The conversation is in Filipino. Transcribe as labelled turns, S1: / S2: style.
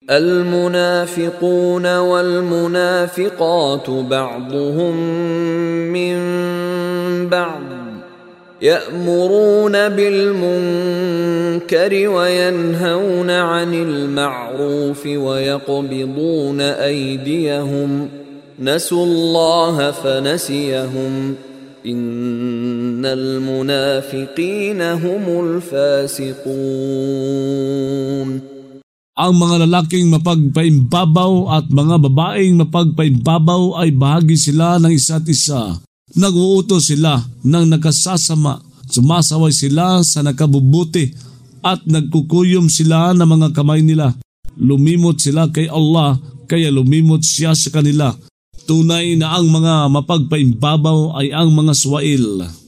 S1: المنافقون والمنافقات بعضهم من بعض يأمرون بالمنكر وينهون عن المعروف ويقبضون أيديهم نسوا الله فنسيهم إن المنافقين هم الفاسقون.
S2: Ang mga lalaking mapagpaimbabaw at mga babaeng mapagpaimbabaw ay bahagi sila ng isa't isa. Nag-uutos sila ng nakasasama, sumasaway sila sa nakabubuti at nagkukuyom sila ng mga kamay nila. Lumimot sila kay Allah, kaya lumimot siya sa kanila. Tunay na ang mga mapagpaimbabaw ay ang mga suwail.